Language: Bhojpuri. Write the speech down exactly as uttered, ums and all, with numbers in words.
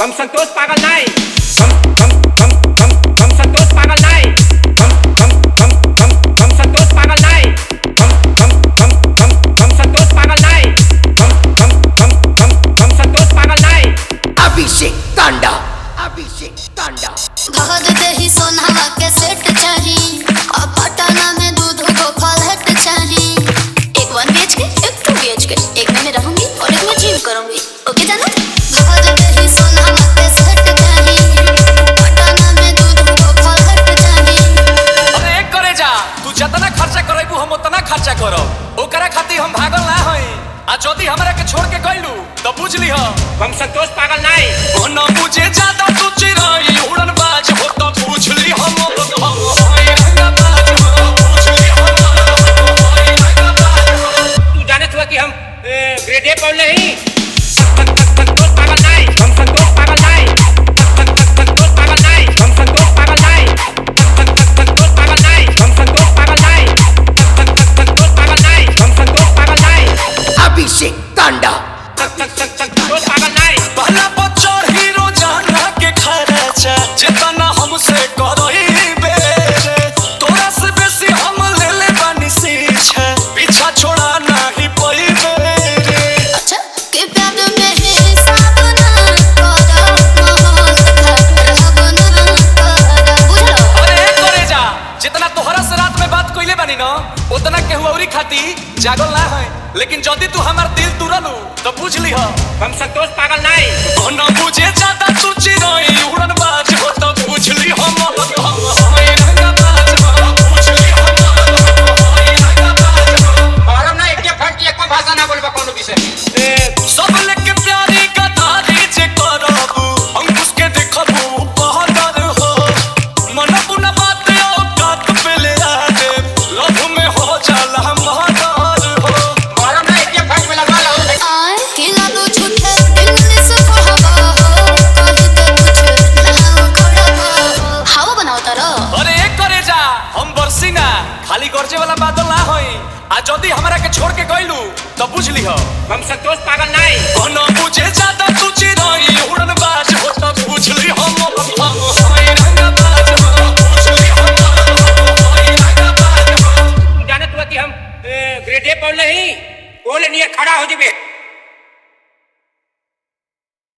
हम संतोष पागल नहीं, हम हम हम हम हम संतोष पागल नहीं, हम हम हम हम हम संतोष पागल नहीं, हम हम हम हम हम संतोष पागल नहीं, हम हम हम हम हम संतोष पागल नहीं। अभिषेक तांडा, अभिषेक तांडा। भगत दही सोनावा के सेट चाही, और पटना में दूध को फ्लैट चाही। एक वन बी एच के, एक टू बी एच के, एक में मैं रहूंगी और एक में जिम करूंगी। ओके जानो? भगत दही सोनावा के सेट चाही, पटना में दूध को फ्लैट चाही। अरे एक करे जा, तू जितना खर्चा करैबू हम उतना खर्चा करब। ओकरा खातिर हम भागल ना हई। आ जदी हमरा के छोड़ के गइलू तो बुझ लीह हम संतोष पागल नहीं। ओ न बुझे ज्यादा तू चिराई उड़न बाज हो तो पूछ ली हम हाय रंगा बाज हो पूछ ली हम हाय रंगा बाज हो। तू जाने थोड़ा कि हम ग्रेड ए पढ़ नहीं। संतोष पागल नहीं, हम संतोष पागल नहीं, संतोष पागल नहीं, हम संतोष पागल नहीं, संतोष पागल नहीं, हम संतोष पागल नहीं, संतोष पागल नहीं, हम संतोष पागल नहीं। अभिषेक तांडा। संतोष पागल नहीं। पहला बच्चों हीरो जाना के खर्चा जितना हमसे करई बेरे तोरा से बेसी हम ले ले बानी सीछे पीछा छोड़ा नहीं पई बेरे। अच्छा के प्यार में हिसाब ना करो, मोहन रहब ना करो। बुझलो? अरे करे जा, जितना तोहरा से रात में बात कइले बानी न उतना केहू औरी खाती जागल ना है। लेकिन जदी तू हमार दिल तुरलू तो बुझ लीह हम संतोष पागल नहीं। ओ न बुझे ज्यादा तू चिराई उड़न बाज हो तो पूछ ली हम हाय रंगा बाज हो पूछ ली हम हाय रंगा बाज हो। और हम ना एक फट एक भाषा ना बोलबा कोनो विषय में। सब लेके प्यारी कथा जे करबू अंकुश के देखबू बहदर हो मन पुना बात औकात पे ले आ दे लव में हो जाला महदर हो। और हम ना एक फट में लगा लो। आए किला लो झूठे इंग्लिश पढ़ावा हो, कहीं के कुछ ना करवा। हावा बनाओ तारा। अरे एक करे जा, हम बरसी ना खाली गरजे वाला बादल ना होई। आ जदी हमरा के छोड़ के गइलू तो बुझ लीह हम संतोष पागल नहीं। ओ न बुझे ज्यादा तू चिराई उड़न बाज हो तो पूछ ली हम हाय रंगा बाज हो पूछ ली हम हाय रंगा बाज हो। तू जाने तू कि हम ग्रेड ए पढ़ नहीं, बोले नहीं खड़ा हो जबे।